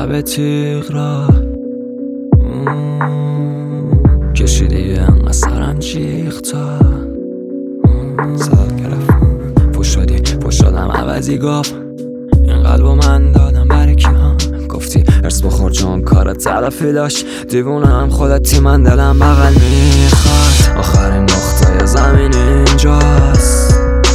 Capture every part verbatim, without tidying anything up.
لب تیغ را کشیدی انقدر سرنجیغ تا صدات گرفتم پوش شدی پوش شدم عوضی گفت این قلبو من دادم برای کی ها گفتی ارس بخور چون کارت تلافی داشت دیوونه هم خودتی من دلم بغل میخواد آخرین نقطه زمین اینجاست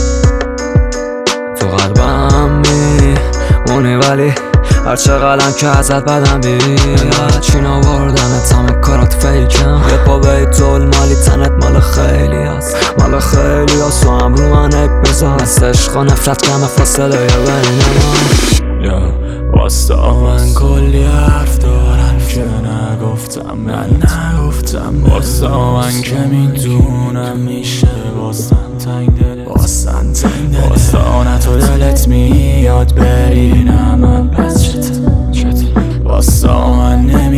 تو قلبم میمونی ولی هر چقدرم که ازت بدم بیاد چین آوردنت همه کارات فیکم یه پا بیت دول مالی تنت مال خیلی هست مال خیلی هست و هم رو من عیب بذار مثل عشق و نفرت کم فاصله یا بین یا واستا من کلی حرف دارم که نگفتم من نگفتم واستا من که میدونم میشه واسن تنگ دلت واسن تنگ دلت واستا نه تو دلت میاد بری نه من پس چت واستا من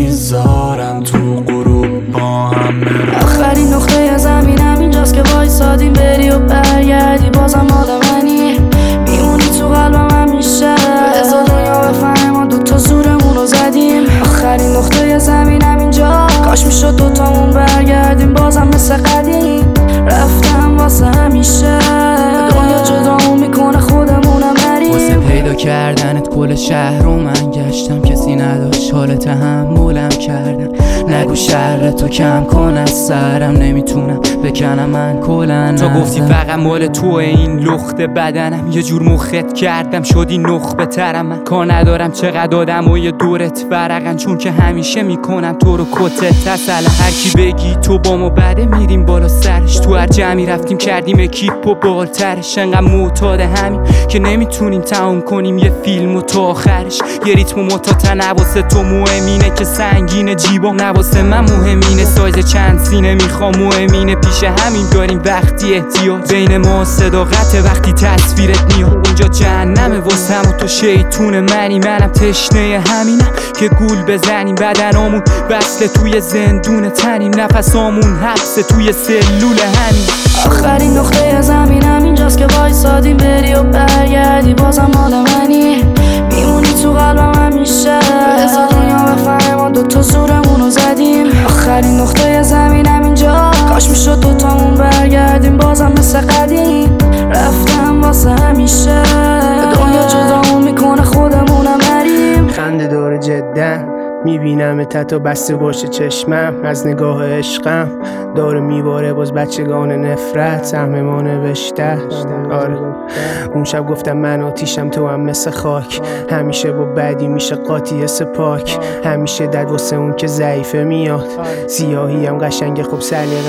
نمیذارم تو غروب با هم برم آخرین نقطه زمینم اینجاست که وایسادیم بری و برگردی بازم مال منی میمونی تو قلبم همیشه بذار دنیا بفهمه ما دوتا زورمون رو زدیم آخرین نقطه زمینم اینجا کاش میشد دوتامون برگردیم بازم مثل قدیم رفتم واسه همیشه دنیا جدامون میکنه خودمونم بریم واسه پیدا کردنت کل شهر رو من گشتم کسی نداشت حال تحملم کردن نگو شهر تو کم کن از سرم نمیتونم بکنم من کلن تو گفتی فقط مال تو این لخت بدنم یه جور مخت کردم شدی نخبه ترم من کار ندارم چقدر آدم و یه دورت ورقن چون که همیشه میکنم تو رو کتت تسلم هر کی بگی تو با ما بده میریم بالا سرش تو هر جمعی رفتیم کردیم اکیپ و بالترش انقدر معتاد همین که نمیتونیم تموم کنیم یه فیلم و تا آخرش یه ریتم و متاتن واسه تو مهمینه که سنگینه جیبا نواسه من مهمینه سایز چند سینه میخوام مهمینه پیش همین داریم وقتی احتیاج بین ما صداقت وقتی تصویرت میاد اونجا جهنمه واسه هم و تو شیطون منی منم تشنه همینم که گول بزنیم بدنامون وصله توی زندون تنیم نفسامون حبسه توی سلول همین آخرین نقطه زمینم اینجاست که وایسادیم بری و برگردی بازم مال منی میمونی تو قلبم همیشه بذار دنیا بفهمه ما دوتا زورمون رو زدیم آخرین نقطه زمینم اینجا کاش میشد دوتامون برگردیم بازم مثل قدیم رفتم واسه همیشه دنیا جدامون میکنه خودمونم بریم خنده داره جدن میبینم تا بسته باشه چشمم از نگاه عشقم داره میباره باز بچگان نفرت سهم ما نوشته آره اون شب گفتم من آتیشم تو هم مثل خاک همیشه با بدی میشه قاطی سپاک همیشه دد واسه اون که ضعیفه میاد سیاهی هم قشنگه خوب سلیقه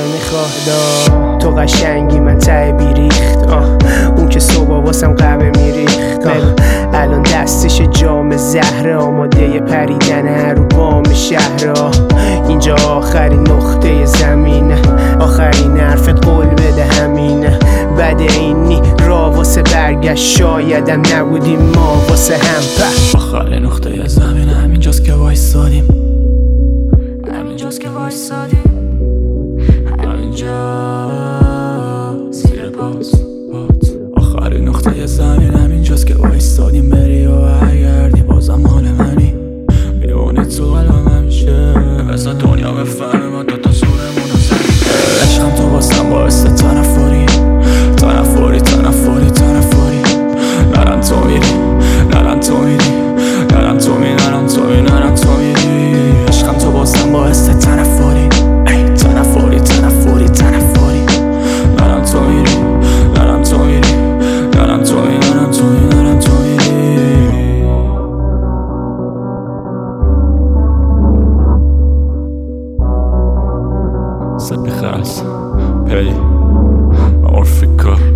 میخواد تو قشنگی من ته بیریخت آه اون که صبح واسم قهوه میریخت الان دستش جام زهره آماده پریدن رو بام شهرها اینجا آخرین نقطه زمینه آخرین حرفت قول بده همینه بده اینی را واسه برگشت شایدم نبودیم ما واسه هم په آخرین نقطه زمینه همینجاست که وایسادیم همینجاست که وایسادیم همینجا زیر باز آخرین نقطه زمین همینجاست که وایسادیم بری و برگردی بازم مال منی میمونی تو قلبم همیشه بذار دنیا بفهمه ما دوتا زورمون رو زدیم عشقم تو واسم باعث تنفری تنفری تنفری تنفری نرم تو میری نرم تو میری نرم تو میری نرم تو میری نرم تو میری عشقم تو واسم باعث تنفری تنفری تنفری تنفری نرم تو میری نرم تو میری نرم تو میری نرم تو میری نرم تو میری صدق خرس پیلی مورفیکا